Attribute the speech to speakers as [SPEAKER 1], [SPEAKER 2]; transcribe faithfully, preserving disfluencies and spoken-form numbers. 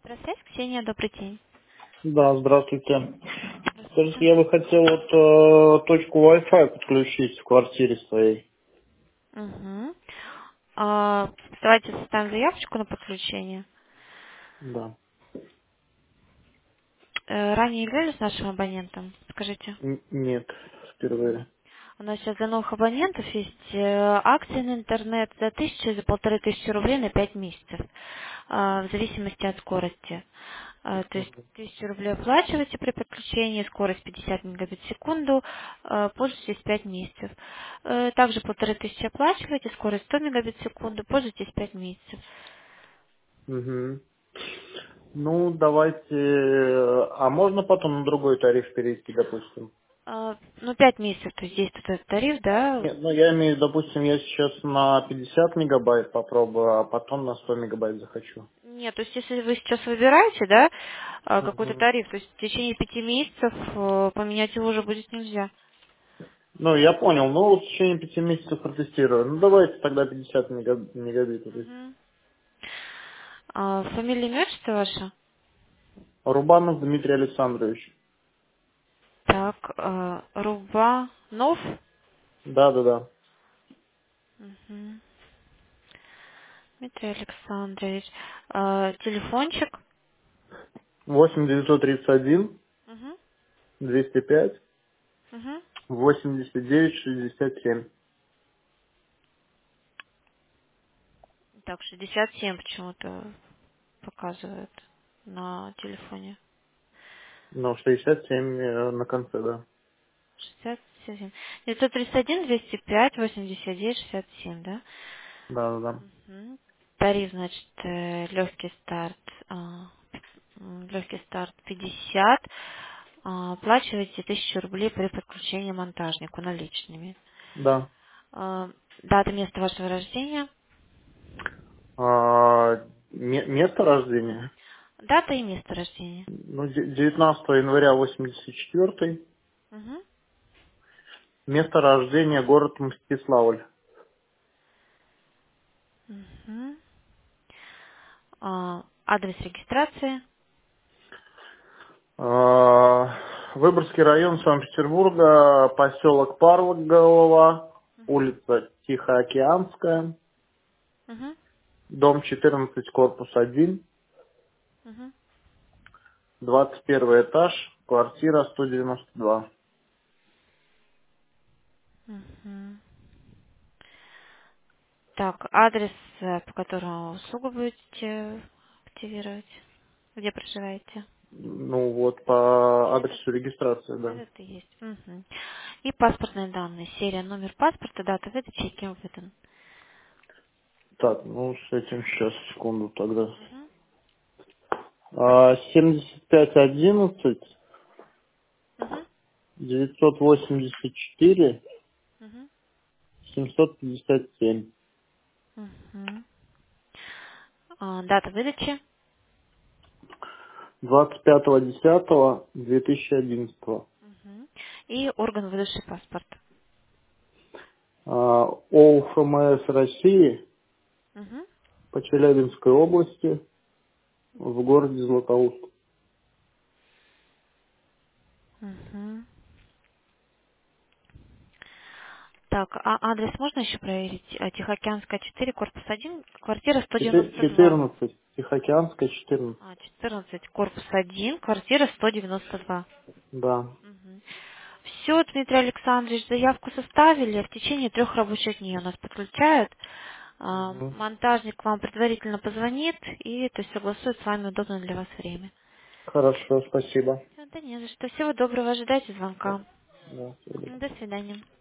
[SPEAKER 1] Здравствуйте, Ксения, добрый день.
[SPEAKER 2] Да, здравствуйте. Скажите,
[SPEAKER 1] Здравствуйте.
[SPEAKER 2] я бы хотел вот э, точку Wi-Fi подключить в квартире своей.
[SPEAKER 1] Угу. А, давайте составим заявочку на подключение.
[SPEAKER 2] Да.
[SPEAKER 1] Э, ранее являлись нашим абонентом? Скажите.
[SPEAKER 2] Н- нет,
[SPEAKER 1] Мгм.
[SPEAKER 2] впервые.
[SPEAKER 1] У нас сейчас для новых абонентов есть э, акции на интернет за тысячу, за полторы тысячи рублей на пять месяцев, а, в зависимости от скорости. А, То есть
[SPEAKER 2] Мгм.
[SPEAKER 1] тысячу рублей оплачиваете при подключении, скорость пятьдесят мегабит в секунду, а, пользуетесь пять месяцев. Э, Также полторы тысячи оплачиваете, скорость сто мегабит в секунду, пользуетесь пять месяцев.
[SPEAKER 2] Мгм. Ну, давайте... э, А можно потом на другой тариф перейти, допустим?
[SPEAKER 1] А, Ну, пять месяцев, то есть действует этот тариф, да.
[SPEAKER 2] Нет, ну я имею, в виду, допустим, я сейчас на пятьдесят мегабайт попробую, а потом на сто мегабайт захочу.
[SPEAKER 1] Нет, то есть если вы сейчас выбираете, да, а, какой-то
[SPEAKER 2] Мгм.
[SPEAKER 1] тариф, то есть в течение пяти месяцев э, поменять его уже будет нельзя.
[SPEAKER 2] Ну, я понял, ну вот в течение пяти месяцев протестирую. Ну, давайте тогда пятьдесят мега- мегабитов.
[SPEAKER 1] Мгм. А, фамилия, имя, отчество ваше?
[SPEAKER 2] Рубанов Дмитрий Александрович.
[SPEAKER 1] Так, э, Рубанов.
[SPEAKER 2] Да, да, да.
[SPEAKER 1] Мгм. Дмитрий Александрович. А, телефончик.
[SPEAKER 2] восемь девятьсот тридцать один
[SPEAKER 1] Мгм.
[SPEAKER 2] двести пять
[SPEAKER 1] Мгм.
[SPEAKER 2] восемьдесят девять шестьдесят семь.
[SPEAKER 1] Так, шестьдесят семь почему-то показывает на телефоне.
[SPEAKER 2] Ну, шестьдесят семь э, на конце, да.
[SPEAKER 1] шестьдесят семь. девятьсот тридцать один двести пять восемьдесят девять шестьдесят семь, да?
[SPEAKER 2] Да, да, да.
[SPEAKER 1] Мгм. Тариф, значит, э, легкий старт, а, м, легкий старт пятьдесят, а, оплачиваете тысячу рублей при подключении монтажнику наличными.
[SPEAKER 2] Да.
[SPEAKER 1] А, Дата, место вашего рождения.
[SPEAKER 2] А, ме- место рождения?
[SPEAKER 1] Дата и место рождения.
[SPEAKER 2] Ну, де- девятнадцатого января восемьдесят четвёртый.
[SPEAKER 1] Мгм.
[SPEAKER 2] Место рождения город Мстиславль.
[SPEAKER 1] Мгм. А, Адрес регистрации.
[SPEAKER 2] А, Выборгский район Санкт-Петербурга, поселок Парлоголова,
[SPEAKER 1] Мгм.
[SPEAKER 2] улица Тихоокеанская,
[SPEAKER 1] Мгм.
[SPEAKER 2] дом четырнадцать, корпус один,
[SPEAKER 1] Мгм.
[SPEAKER 2] двадцать первый этаж, квартира сто девяносто два.
[SPEAKER 1] Мгм. Так, адрес, э, по которому услугу будете активировать. Где проживаете?
[SPEAKER 2] Ну вот, по
[SPEAKER 1] Этот,
[SPEAKER 2] адресу регистрации, да.
[SPEAKER 1] этот и есть. Мгм. И паспортные данные. Серия, номер паспорта, дата выдачи и кем выдан.
[SPEAKER 2] Так, ну с этим сейчас, секунду тогда.
[SPEAKER 1] Мгм.
[SPEAKER 2] А, семьдесят пять одиннадцать
[SPEAKER 1] Мгм.
[SPEAKER 2] девятьсот восемьдесят четыре
[SPEAKER 1] Мгм.
[SPEAKER 2] семьсот пятьдесят семь.
[SPEAKER 1] Мгм. А, дата выдачи.
[SPEAKER 2] двадцать пятого десятого две тысячи одиннадцатого.
[SPEAKER 1] Мгм. И орган выдачи паспорта.
[SPEAKER 2] А, ОУФМС России
[SPEAKER 1] Мгм.
[SPEAKER 2] по Челябинской области в городе Златоуст.
[SPEAKER 1] Мгм. Так, а адрес можно еще проверить? А, Тихоокеанская, четыре, корпус один, квартира сто
[SPEAKER 2] Четы-
[SPEAKER 1] девяносто два.
[SPEAKER 2] четырнадцать. Тихоокеанская четырнадцать.
[SPEAKER 1] А, четырнадцать, корпус один, квартира сто девяносто два.
[SPEAKER 2] Да.
[SPEAKER 1] Все, Дмитрий Александрович, заявку составили, в течение трех рабочих дней у нас подключают. А,
[SPEAKER 2] Мгм.
[SPEAKER 1] Монтажник вам предварительно позвонит и то есть согласует с вами удобное для вас время.
[SPEAKER 2] Хорошо, спасибо.
[SPEAKER 1] Всё, да не за что. Всего доброго, ожидайте
[SPEAKER 2] Да,
[SPEAKER 1] звонка.
[SPEAKER 2] да, всего доброго.
[SPEAKER 1] До свидания.